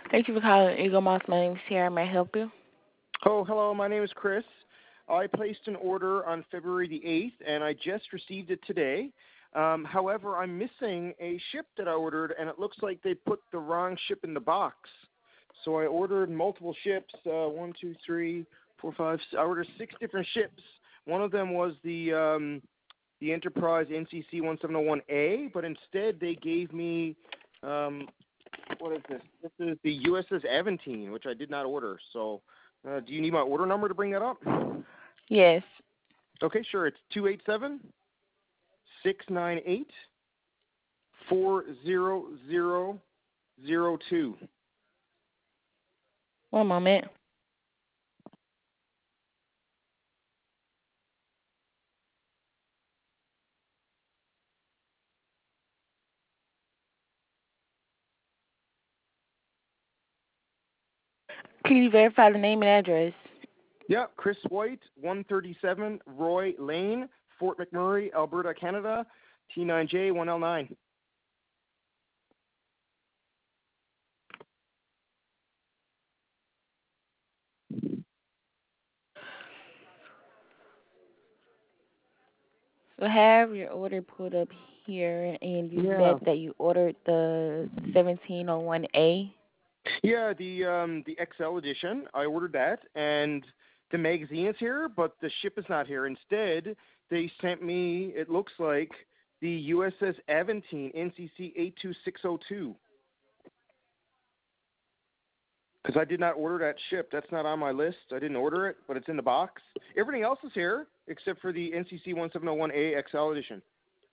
Thank you for calling Eagle Moss. My name is Sierra. May I help you? Oh, hello. My name is Chris. I placed an order on February the 8th, and I just received it today. However, I'm missing a ship that I ordered, and it looks like they put the wrong ship in the box. So I ordered multiple ships. One, two, three, four, five. I ordered 6 different ships. One of them was the Enterprise NCC 1701A, but instead they gave me what is this? This is the USS Aventine, which I did not order. So, do you need my order number to bring that up? Yes. Okay, sure. It's 287-698-40002. One moment. Can you verify the name and address? Yeah, Chris White, 137 Roy Lane, Fort McMurray, Alberta, Canada, T9J1L9. So have your order pulled up here, and you Yeah. said that you ordered the 1701A. Yeah, the XL edition. I ordered that, and the magazine is here, but the ship is not here. Instead, they sent me. It looks like the USS Aventine NCC 82602. Because I did not order that ship. That's not on my list. I didn't order it, but it's in the box. Everything else is here except for the NCC 1701A XL edition.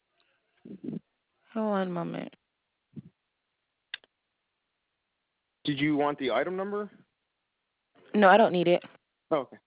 Hold on a moment. Did you want the item number? No, I don't need it. Oh, okay.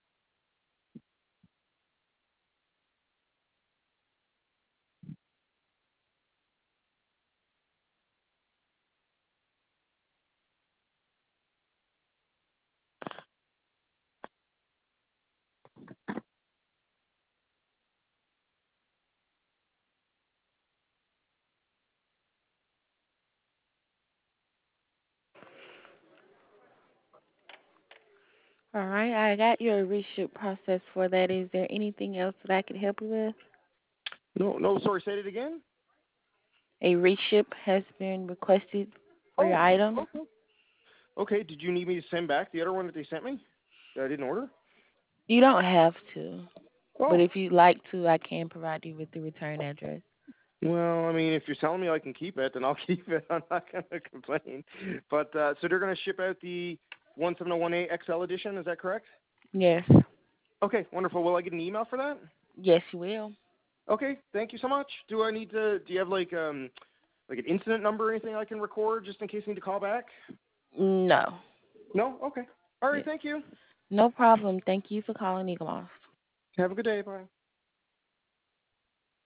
All right, I got your reship process for that. Is there anything else that I could help you with? No, sorry, say it again? A reship has been requested for your Oh, item. okay. Okay, did you need me to send back the other one that they sent me that I didn't order? You don't have to, but Oh, if you'd like to, I can provide you with the return address. well, I mean, if you're telling me I can keep it, then I'll keep it. I'm not going to complain. But so they're going to ship out the 1701A XL edition, is that correct? Yes. Okay, wonderful. Will I get an email for that? Yes, you will. Okay, thank you so much. Do you have like an incident number or anything I can record just in case I need to call back? No. No? Okay. All right, Yes. thank you. No problem. Thank you for calling Eagle Moss. Have a good day. Bye.